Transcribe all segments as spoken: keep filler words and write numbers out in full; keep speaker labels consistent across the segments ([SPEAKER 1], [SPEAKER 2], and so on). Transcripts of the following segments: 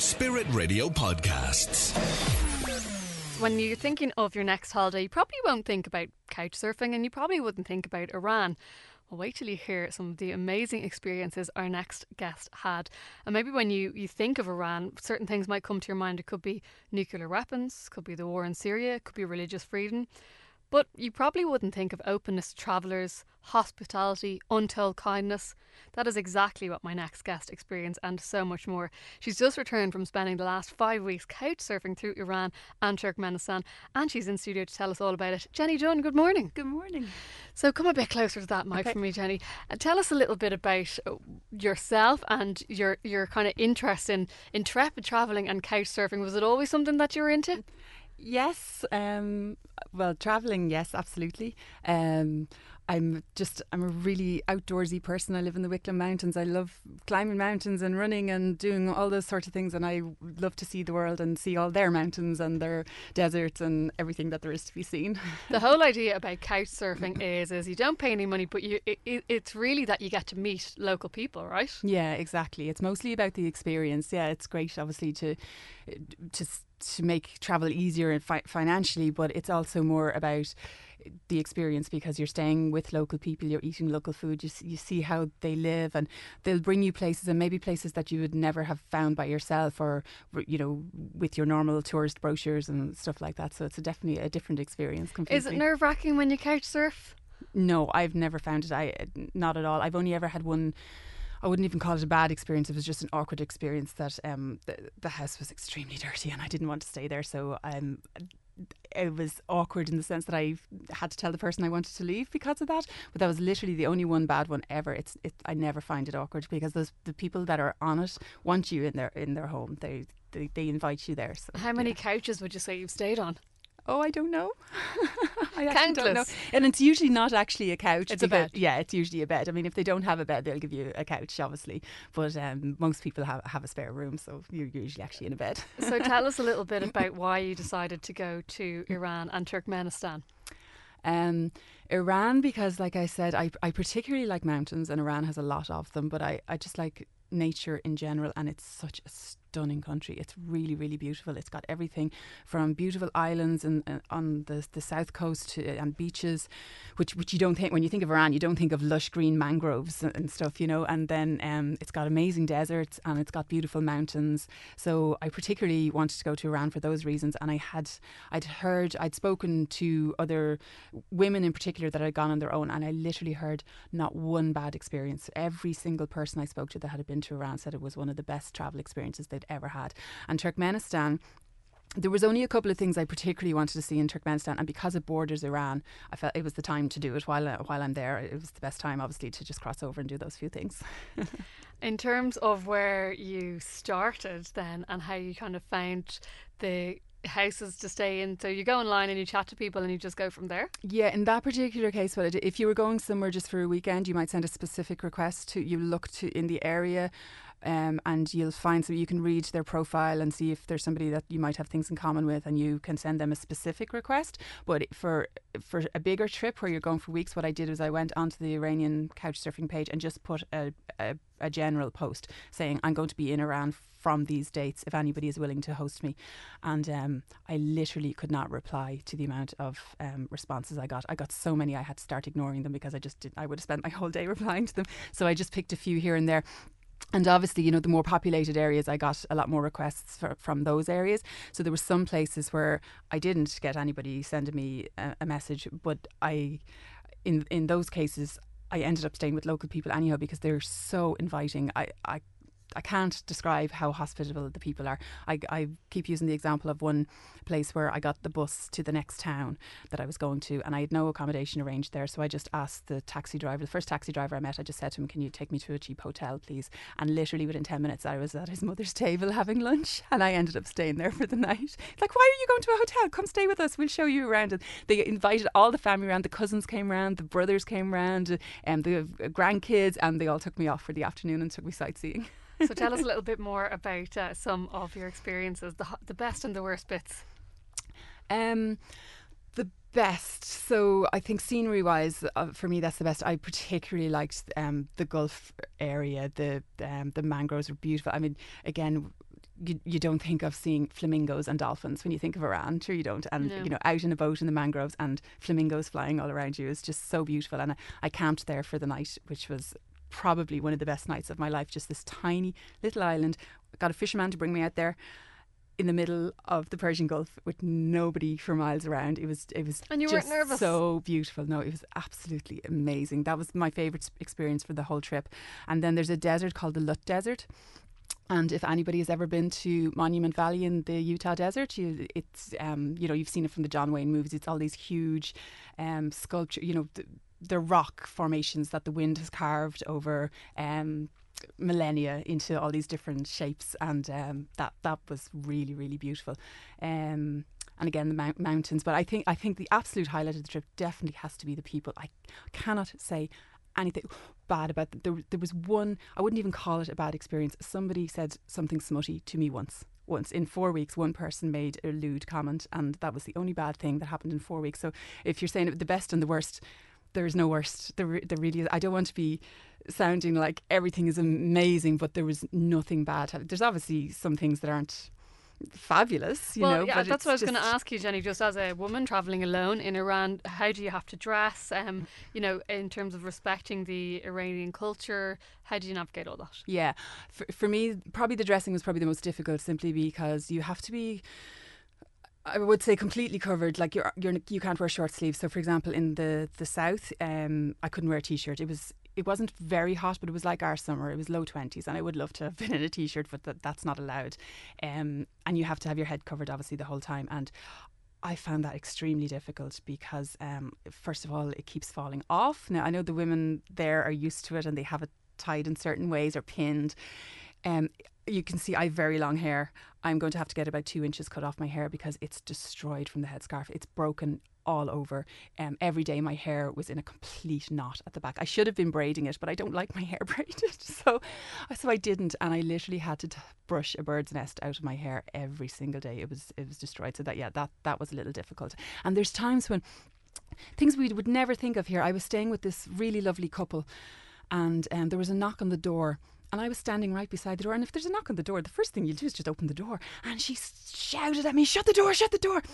[SPEAKER 1] Spirit Radio Podcasts.
[SPEAKER 2] When you're thinking of your next holiday, you probably won't think about couch surfing, and you probably wouldn't think about Iran. Well, wait till you hear some of the amazing experiences our next guest had. And maybe when you, you think of Iran, certain things might come to your mind. It could be nuclear weapons, could be the war in Syria, it could be religious freedom. But you probably wouldn't think of openness to travellers, hospitality, untold kindness. That is exactly what my next guest experienced, and so much more. She's just returned from spending the last five weeks couch surfing through Iran and Turkmenistan, and she's in studio to tell us all about it. Jenny Dunn, good morning.
[SPEAKER 3] Good morning.
[SPEAKER 2] So come a bit closer to that mic
[SPEAKER 3] Okay.
[SPEAKER 2] for me, Jenny. Uh, tell us a little bit about uh, yourself and your your kind of interest in intrepid travelling and couch surfing. Was it always something that you were into?
[SPEAKER 3] Yes, um, well, travelling, yes, absolutely. Um, I'm just, I'm a really outdoorsy person. I live in the Wicklow Mountains. I love climbing mountains and running and doing all those sorts of things. And I love to see the world and see all their mountains and their deserts and everything that there is to be seen.
[SPEAKER 2] The whole idea about couch surfing is, is you don't pay any money, but you it, it, it's really that you get to meet local people, right?
[SPEAKER 3] Yeah, exactly. It's mostly about the experience. Yeah, it's great, obviously, to to to make travel easier and fi- financially, but it's also more about the experience because you're staying with local people, you're eating local food, you, s- you see how they live, and they'll bring you places, and maybe places that you would never have found by yourself or, you know, with your normal tourist brochures and stuff like that. So it's a definitely a different experience completely.
[SPEAKER 2] Is it nerve-wracking when you couch surf?
[SPEAKER 3] No, I've never found it. I not at all. I've only ever had one. I wouldn't even call it a bad experience. It was just an awkward experience that um, the, the house was extremely dirty and I didn't want to stay there. So um, it was awkward in the sense that I had to tell the person I wanted to leave because of that. But that was literally the only one bad one ever. It's it, I never find it awkward because those the people that are on it want you in their in their home. They they, they invite you there. So,
[SPEAKER 2] How many
[SPEAKER 3] yeah.
[SPEAKER 2] couches would you say you've stayed on?
[SPEAKER 3] Oh, I don't know. I actually don't know.
[SPEAKER 2] Countless.
[SPEAKER 3] And it's usually not actually a couch.
[SPEAKER 2] It's a
[SPEAKER 3] because-
[SPEAKER 2] bed.
[SPEAKER 3] Yeah, it's usually a bed. I mean, if they don't have a bed, they'll give you a couch, obviously. But um, most people have, have a spare room, so you're usually actually in a bed.
[SPEAKER 2] So tell us a little bit about why you decided to go to Iran and Turkmenistan.
[SPEAKER 3] Um, Iran, because like I said, I, I particularly like mountains, and Iran has a lot of them, but I, I just like nature in general, and it's such a stunning country. It's really, really beautiful. It's got everything from beautiful islands and, and on the the south coast to, and beaches, which which you don't think when you think of Iran, you don't think of lush green mangroves and, and stuff, you know. And then um, it's got amazing deserts and it's got beautiful mountains. So I particularly wanted to go to Iran for those reasons. And I had I'd heard I'd spoken to other women in particular that had gone on their own, and I literally heard not one bad experience. Every single person I spoke to that had been to Iran said it was one of the best travel experiences they'd ever had. And Turkmenistan, there was only a couple of things I particularly wanted to see in Turkmenistan, and because it borders Iran, I felt it was the time to do it while uh, while I'm there. It was the best time, obviously, to just cross over and do those few things.
[SPEAKER 2] In terms of where you started then and how you kind of found the houses to stay in, so you go online and you chat to people and you just go from there?
[SPEAKER 3] Yeah, in that particular case, what I did, if you were going somewhere just for a weekend, you might send a specific request to, you look to in the area, um, and you'll find, so you can read their profile and see if there's somebody that you might have things in common with, and you can send them a specific request. But for for a bigger trip where you're going for weeks, what I did was I went onto the Iranian couchsurfing page and just put a, a, a general post saying I'm going to be in Iran from these dates if anybody is willing to host me. And um, I literally could not reply to the amount of um, responses I got. I got so many I had to start ignoring them because I just did, I would have spent my whole day replying to them. So I just picked a few here and there. And obviously, you know, the more populated areas, I got a lot more requests for, from those areas. So there were some places where I didn't get anybody sending me a, a message, but I, in in those cases, I ended up staying with local people anyhow because they're so inviting. I, I I can't describe how hospitable the people are. I, I keep using the example of one place where I got the bus to the next town that I was going to, and I had no accommodation arranged there. So I just asked the taxi driver, the first taxi driver I met, I just said to him, can you take me to a cheap hotel, please? And literally within ten minutes, I was at his mother's table having lunch, and I ended up staying there for the night. Like, why are you going to a hotel? Come stay with us. We'll show you around. And they invited all the family around. The cousins came around, the brothers came around, and the grandkids, and they all took me off for the afternoon and took me sightseeing.
[SPEAKER 2] So tell us a little bit more about uh, some of your experiences, the ho- the best and the worst bits.
[SPEAKER 3] Um, the best. So I think scenery wise, uh, for me, that's the best. I particularly liked um, the Gulf area. The um, the mangroves are beautiful. I mean, again, you, you don't think of seeing flamingos and dolphins when you think of Iran. Sure you don't. And,
[SPEAKER 2] No.
[SPEAKER 3] you know, out in a boat in the mangroves and flamingos flying all around you is just so beautiful. And I, I camped there for the night, which was probably one of the best nights of my life. Just this tiny little island. I got a fisherman to bring me out there in the middle of the Persian Gulf with nobody for miles around. It was it was
[SPEAKER 2] And you
[SPEAKER 3] just
[SPEAKER 2] weren't nervous?
[SPEAKER 3] so beautiful. No, it was absolutely amazing. That was my favourite experience for the whole trip. And then there's a desert called the Lut Desert. And if anybody has ever been to Monument Valley in the Utah desert, you, it's um, you know, you've seen it from the John Wayne movies. It's all these huge um, sculpture, you know, the, the rock formations that the wind has carved over um, millennia into all these different shapes, and um, that that was really really beautiful. Um, and again, the mount- mountains. But I think I think the absolute highlight of the trip definitely has to be the people. I cannot say anything bad about them. There, there was one, I wouldn't even call it a bad experience. Somebody said something smutty to me once. Once in four weeks, one person made a lewd comment, and that was the only bad thing that happened in four weeks. So if you're saying the best and the worst, there is no worst. There, there really is. I don't want to be sounding like everything is amazing, but there was nothing bad. There's obviously some things that aren't fabulous, you
[SPEAKER 2] well,
[SPEAKER 3] know.
[SPEAKER 2] yeah,
[SPEAKER 3] but
[SPEAKER 2] that's
[SPEAKER 3] it's
[SPEAKER 2] what I was
[SPEAKER 3] just-
[SPEAKER 2] going to ask you, Jenny. Just as a woman traveling alone in Iran, how do you have to dress? Um, you know, in terms of respecting the Iranian culture, how do you navigate all that?
[SPEAKER 3] Yeah, for, for me, probably the dressing was probably the most difficult, simply because you have to be, I would say, completely covered. Like you're, you're you can't wear short sleeves. So, for example, in the the south, um, I couldn't wear a t-shirt. It was it wasn't very hot, but it was like our summer. It was low twenties, and I would love to have been in a t-shirt, but that, that's not allowed. Um, and you have to have your head covered, obviously, the whole time. And I found that extremely difficult because, um, first of all, it keeps falling off. Now, I know the women there are used to it and they have it tied in certain ways or pinned. Um, you can see I have very long hair. I'm going to have to get about two inches cut off my hair because it's destroyed from the headscarf. It's broken all over. Um, every day my hair was in a complete knot at the back. I should have been braiding it, but I don't like my hair braided. So, so I didn't, and I literally had to t- brush a bird's nest out of my hair every single day. It was it was destroyed. So that yeah, that that was a little difficult. And there's times when things we would never think of here. I was staying with this really lovely couple, and um, there was a knock on the door. And I was standing right beside the door. And if there's a knock on the door, the first thing you do is just open the door. And she shouted at me, "Shut the door, shut the door."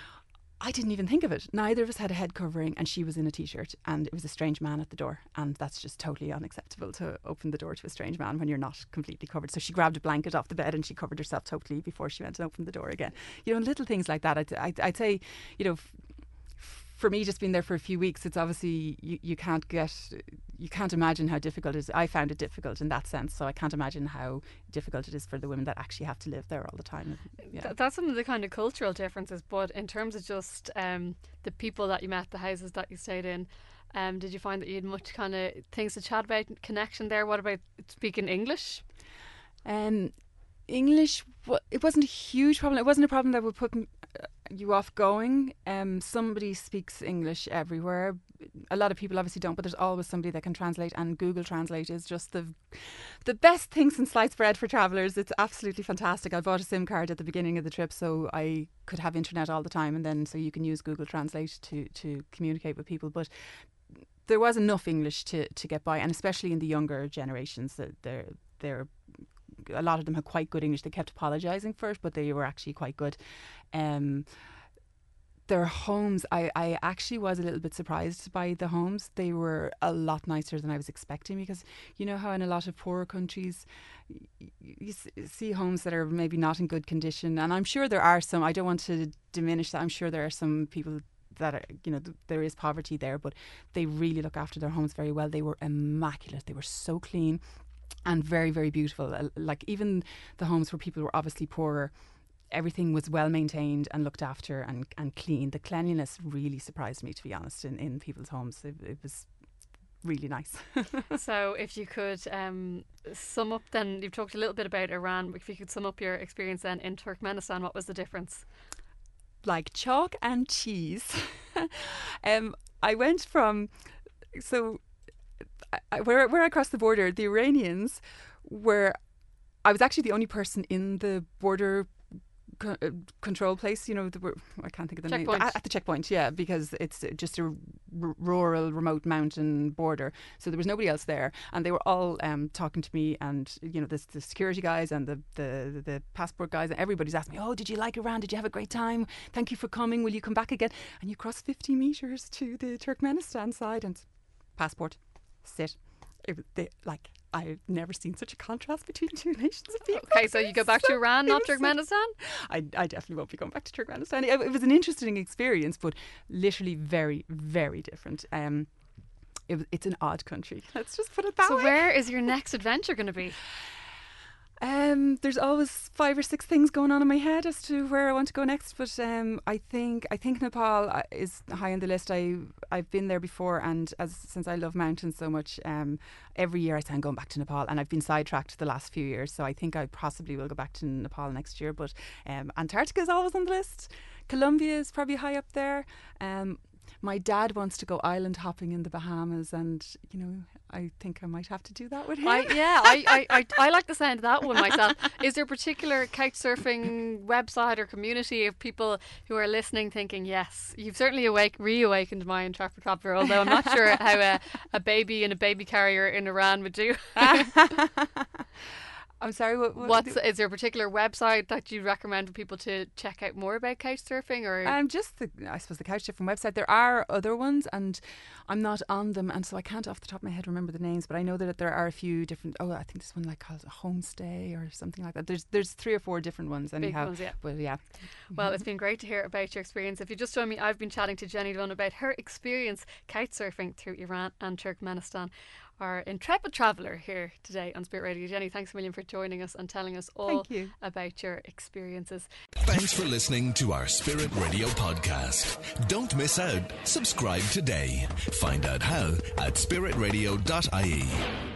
[SPEAKER 3] I didn't even think of it. Neither of us had a head covering, and she was in a t-shirt, and it was a strange man at the door. And that's just totally unacceptable, to open the door to a strange man when you're not completely covered. So she grabbed a blanket off the bed and she covered herself totally before she went and opened the door again. You know, little things like that. I'd, I'd, I'd say, you know, f- for me, just being there for a few weeks, it's obviously you, you can't get, you can't imagine how difficult it is. I found it difficult in that sense, so I can't imagine how difficult it is for the women that actually have to live there all the time. Yeah.
[SPEAKER 2] Th- that's some of the kind of cultural differences. But in terms of just um, the people that you met, the houses that you stayed in, um, did you find that you had much kind of things to chat about, connection there? What about speaking English?
[SPEAKER 3] Um, English, wa- it wasn't a huge problem. It wasn't a problem that would put m- uh, you off going. Um, somebody speaks English everywhere. A lot of people obviously don't, but there's always somebody that can translate, and Google Translate is just the the best thing since sliced bread for travellers. It's absolutely fantastic. I bought a SIM card at the beginning of the trip so I could have internet all the time, and then so you can use Google Translate to, to communicate with people. But there was enough English to, to get by, and especially in the younger generations, that they're they're a lot of them had quite good English. They kept apologising for it, but they were actually quite good. Um, their homes, I, I actually was a little bit surprised by the homes. They were a lot nicer than I was expecting, because you know how in a lot of poorer countries you, you see homes that are maybe not in good condition, and I'm sure there are some. I don't want to diminish that. I'm sure there are some people that are, you know, th- there is poverty there, but they really look after their homes very well. They were immaculate. They were so clean and very, very beautiful. Uh, like even the homes where people were obviously poorer, everything was well maintained and looked after and, and clean. The cleanliness really surprised me, to be honest, in, in people's homes. It, it was really nice.
[SPEAKER 2] So if you could um, sum up then, you've talked a little bit about Iran, but if you could sum up your experience then in Turkmenistan, what was the difference?
[SPEAKER 3] Like chalk and cheese. um, I went from, so I, where, where I crossed the border, the Iranians were, I was actually the only person in the border co- uh, control place, you know, the, I can't think of the
[SPEAKER 2] checkpoint.
[SPEAKER 3] name. At, at the checkpoint, yeah, because it's just a r- rural, remote mountain border. So there was nobody else there. And they were all um, talking to me, and, you know, the, the security guys and the, the, the passport guys, and everybody's asking me, oh, did you like Iran? Did you have a great time? Thank you for coming. Will you come back again? And you cross fifty metres to the Turkmenistan side and passport, sit. It, they, like, I've never seen such a contrast between two nations of people.
[SPEAKER 2] Okay, so you go back
[SPEAKER 3] so,
[SPEAKER 2] to Iran, not Turkmenistan?
[SPEAKER 3] So, I, I definitely won't be going back to Turkmenistan. It, it was an interesting experience, but literally very, very different. Um, it, it's an odd country. Let's just put it that
[SPEAKER 2] so
[SPEAKER 3] way.
[SPEAKER 2] So where is your next adventure going to be?
[SPEAKER 3] Um, there's always five or six things going on in my head as to where I want to go next, but um, I think I think Nepal is high on the list. I I've been there before, and as since I love mountains so much, um, every year I say I'm going back to Nepal, and I've been sidetracked the last few years. So I think I possibly will go back to Nepal next year. But um, Antarctica is always on the list. Colombia is probably high up there. Um, my dad wants to go island hopping in the Bahamas, and you know, I think I might have to do that with him.
[SPEAKER 2] I, yeah, I, I, I, I like the sound of that one myself. Is there a particular couch surfing website or community of people who are listening thinking, yes, you've certainly awake, reawakened my intrepid traveller, although I'm not sure how a, a baby in a baby carrier in Iran would do.
[SPEAKER 3] I'm sorry, what, what
[SPEAKER 2] What's, is there a particular website that you recommend for people to check out more about couch surfing? Or
[SPEAKER 3] um, just the, I suppose the couch surfing website. There are other ones, and I'm not on them, and so I can't off the top of my head remember the names, but I know that there are a few different. Oh, I think there's one like called a Homestay or something like that. There's there's three or four different ones anyhow.
[SPEAKER 2] Big ones, yeah.
[SPEAKER 3] Well, yeah.
[SPEAKER 2] Well, it's been great to hear about your experience. If you just joined me, I've been chatting to Jenny Dunn about her experience couch surfing through Iran and Turkmenistan. Our intrepid traveller here today on Spirit Radio. Jenny, thanks a million for joining us and telling us all
[SPEAKER 3] you.
[SPEAKER 2] about your experiences.
[SPEAKER 1] Thanks for listening to our Spirit Radio podcast. Don't miss out. Subscribe today. Find out how at spirit radio dot I E.